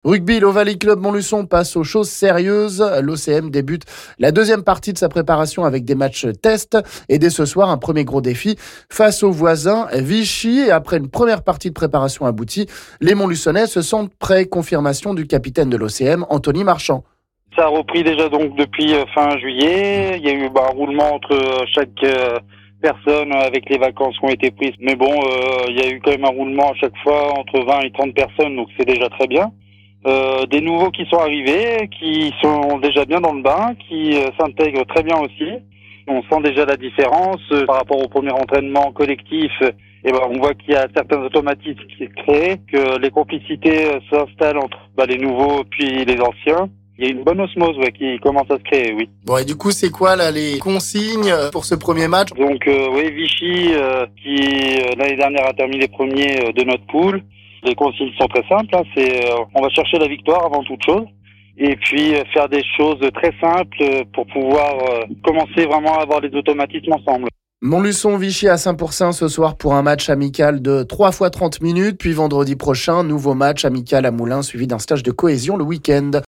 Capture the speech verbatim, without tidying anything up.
Rugby, l'Ovalie Club Montluçon passe aux choses sérieuses. L'O C M débute la deuxième partie de sa préparation avec des matchs tests. Et dès ce soir, un premier gros défi face aux voisins Vichy. Et après une première partie de préparation aboutie, les Montluçonnais se sentent prêts. Confirmation du capitaine de l'O C M, Anthony Marchand. Ça a repris déjà donc depuis fin juillet. Il y a eu bah, un roulement entre chaque euh, personne avec les vacances qui ont été prises. Mais bon, euh, il y a eu quand même un roulement à chaque fois entre vingt et trente personnes, donc c'est déjà très bien. Euh, des nouveaux qui sont arrivés, qui sont déjà bien dans le bain, qui euh, s'intègrent très bien aussi. On sent déjà la différence euh, par rapport au premier entraînement collectif. Et ben, on voit qu'il y a certains automatismes qui se créent, que les complicités euh, s'installent entre bah, les nouveaux puis les anciens. Il y a une bonne osmose ouais, qui commence à se créer, oui. Bon, et du coup, c'est quoi là les consignes pour ce premier match ? Donc, euh, oui, Vichy, euh, qui euh, l'année dernière a terminé premier euh, de notre poule. Les consignes sont très simples. Hein, c'est, euh, on va chercher la victoire avant toute chose. Et puis euh, faire des choses très simples euh, pour pouvoir euh, commencer vraiment à avoir les automatismes ensemble. Montluçon-Vichy à Saint-Pourçain ce soir pour un match amical de trois fois trente minutes. Puis vendredi prochain, nouveau match amical à Moulins suivi d'un stage de cohésion le week-end.